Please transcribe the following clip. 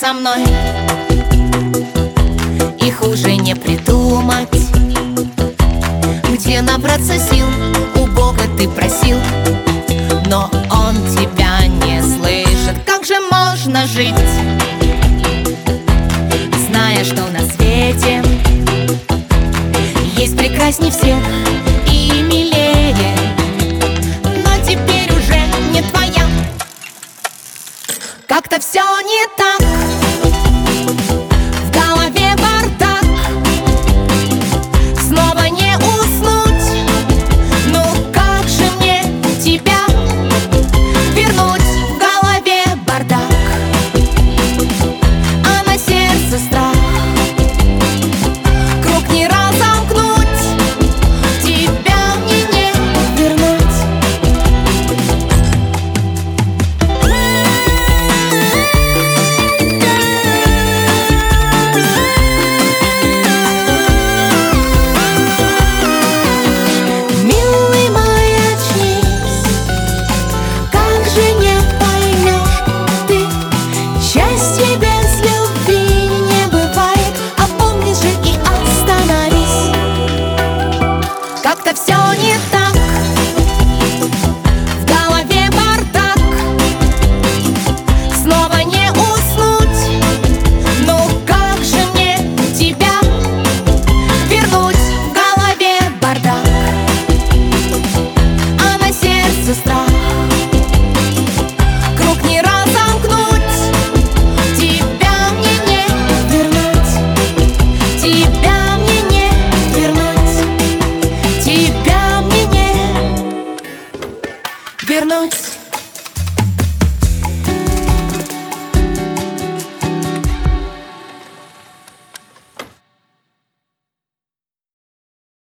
со мной, их уже не придумать. Где набраться сил, у Бога ты просил, но Он тебя не слышит. Как же можно жить, зная, что на свете есть прекрасней всех и милее, но теперь уже не твоя. Как-то все не так, в голове бардак, снова не уснуть. Ну как же мне тебя вернуть? В голове бардак, а на сердце страх. Круг не разомкнуть, тебя мне не вернуть. Милый мой, очнись, как же не поймешь ты, счастье без любви не бывает. Опомнись же и остановись. Как-то все не так, в голове бардак, снова не уснуть. Ну как же мне тебя вернуть? В голове бардак, а на сердце страх. Круг не разомкнуть, тебя мне не вернуть. Тебя мне не вернуть. Тебя мне не вернуть.